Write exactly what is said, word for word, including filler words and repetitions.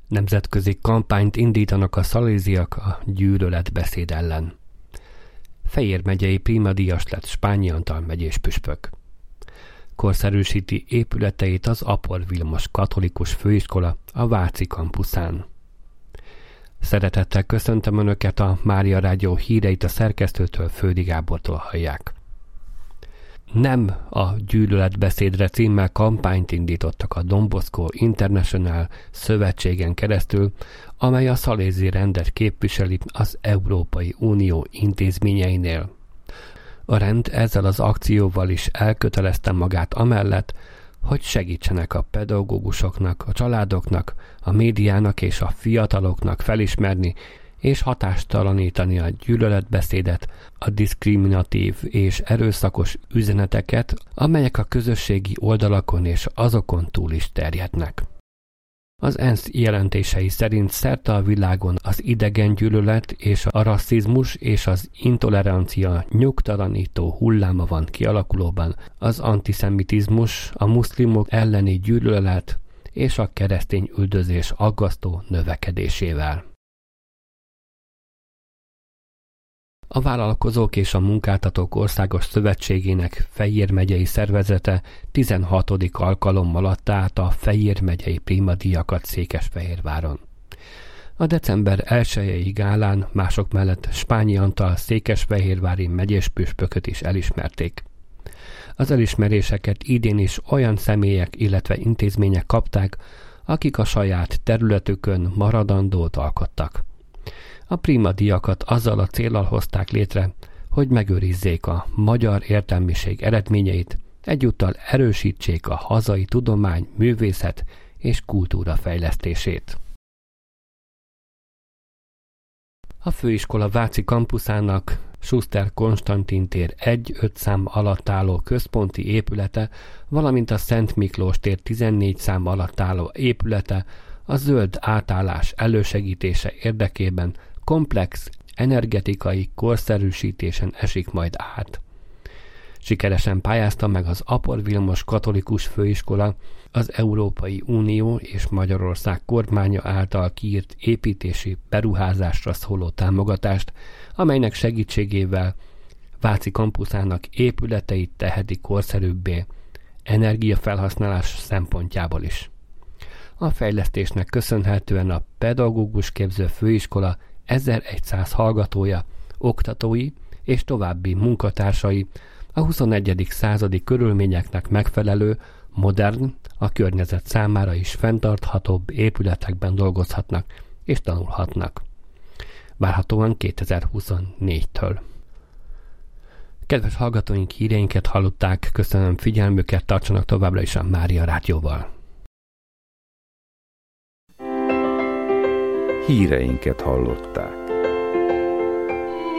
Nemzetközi kampányt indítanak a szaléziak a gyűlöletbeszéd ellen. Fejér megyei prímadíjas lett Spányi Antal megyés püspök. Korszerűsíti épületeit az Apor Vilmos katolikus főiskola a Váci kampuszán. Szeretettel köszöntöm Önöket, a Mária Rádió híreit a szerkesztőtől, Földi Gábortól hallják. Nem a gyűlöletbeszédre címmel kampányt indítottak a Don Bosco International szövetségen keresztül, amely a szalézi rendet képviseli az Európai Unió intézményeinél. A rend ezzel az akcióval is elkötelezte magát amellett, hogy segítsenek a pedagógusoknak, a családoknak, a médiának és a fiataloknak felismerni és hatástalanítani a gyűlöletbeszédet, a diszkriminatív és erőszakos üzeneteket, amelyek a közösségi oldalakon és azokon túl is terjednek. Az ENSZ jelentései szerint szerte a világon az idegengyűlölet és a rasszizmus és az intolerancia nyugtalanító hulláma van kialakulóban, az antiszemitizmus, a muszlimok elleni gyűlölet és a keresztény üldözés aggasztó növekedésével. A Vállalkozók és a Munkáltatók Országos Szövetségének Fejér megyei szervezete tizenhatodik alkalommal adta át a Fejér megyei prímadíjakat Székesfehérváron. A december elsejei gálán mások mellett Spányi Antal székesfehérvári megyés püspököt is elismerték. Az elismeréseket idén is olyan személyek, illetve intézmények kapták, akik a saját területükön maradandót alkottak. A prímadíjakat azzal a céllal hozták létre, hogy megőrizzék a magyar értelmiség eredményeit, egyúttal erősítsék a hazai tudomány, művészet és kultúra fejlesztését. A főiskola Váci kampuszának Schuster Konstantin tér egy öt szám alatt álló központi épülete, valamint a Szent Miklós tér tizennégy szám alatt álló épülete a zöld átállás elősegítése érdekében komplex energetikai korszerűsítésen esik majd át. Sikeresen pályázta meg az Apor Vilmos katolikus főiskola az Európai Unió és Magyarország kormánya által kiírt építési beruházásra szóló támogatást, amelynek segítségével Váci kampuszának épületeit teheti korszerűbbé energiafelhasználás szempontjából is. A fejlesztésnek köszönhetően a pedagógus képző főiskola ezerszáz hallgatója, oktatói és további munkatársai a huszonegyedik századi körülményeknek megfelelő, modern, a környezet számára is fenntarthatóbb épületekben dolgozhatnak és tanulhatnak. Várhatóan kétezer-huszonnégytől. Kedves hallgatóink, híreinket hallották, köszönöm figyelmüket, tartsanak továbbra is a Mária Rádióval. Híreinket hallották.